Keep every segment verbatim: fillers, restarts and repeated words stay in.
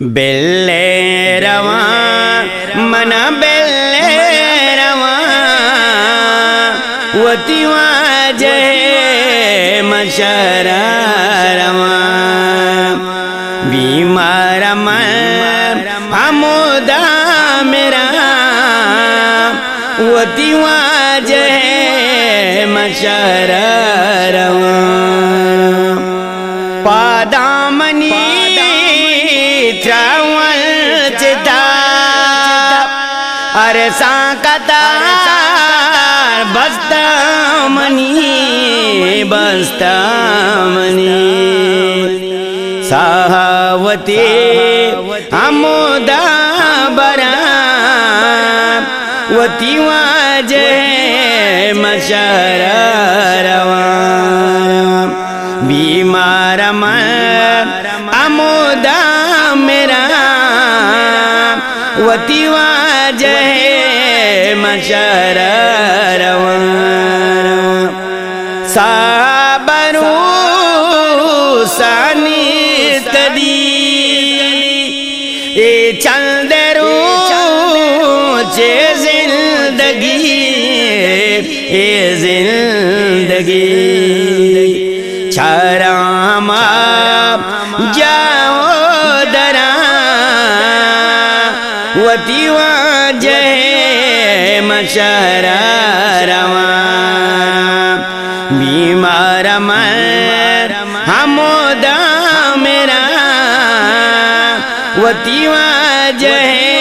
بلے رواں منا بلے رواں وتی واجہ مشرا رواں بیمار من حمودا میرا وتی واجہ مشرا رواں پادامنی تراول چتا ارساں قطار بستا منی بستا منی ساہوتی حمودا برا وتی واجہ مشرا رواں بیمار من حمودا میرا وتی واجہ مشرا رواں صابرو سانی تدی اے چند رو چے زندگی اے زندگی چھرام جاؤ درا وتی واجہ مشرا رواں بیمار من حمودا میرا وتی واجہ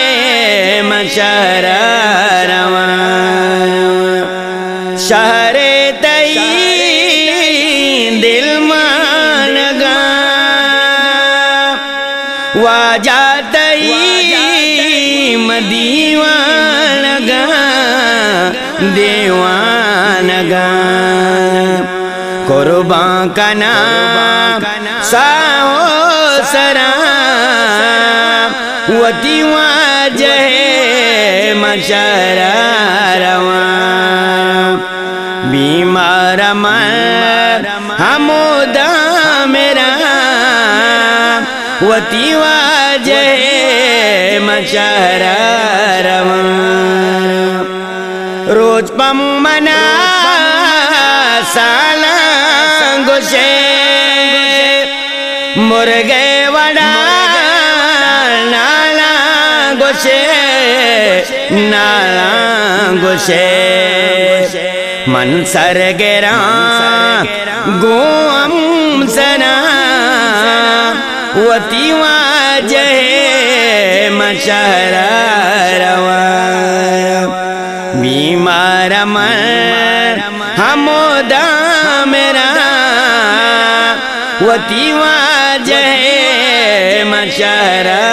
مشرا رواں شہر تئی دل مانگا واجہ تئی مدیوان گا دیوان گا قربان کنا ساو سرا وتی واجہ مشرا رواں بیمار من حمودا میرا وتی واجہ مشرا رواں روز پم منا سالا گوشے مرغے وڑا نالا گوشے نالا گوشے من سر گراں گوم سنا وتی واجہ مشرا رواں بیمار من حمودا میرا وتی واجہ مشرا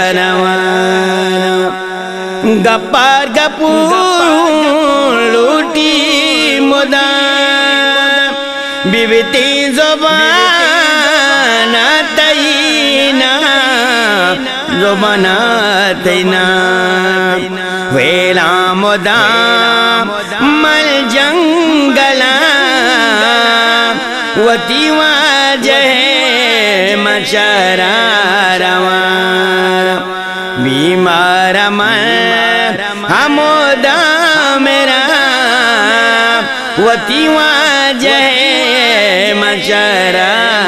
رواں گپار گپور لوٹی مدا بیوتی زبان تینا زبان تینا ویلا مدا مل جنگلا وتی واجہ مشرا رواں بیمار من حمودا میرا وتی واجہ مشرا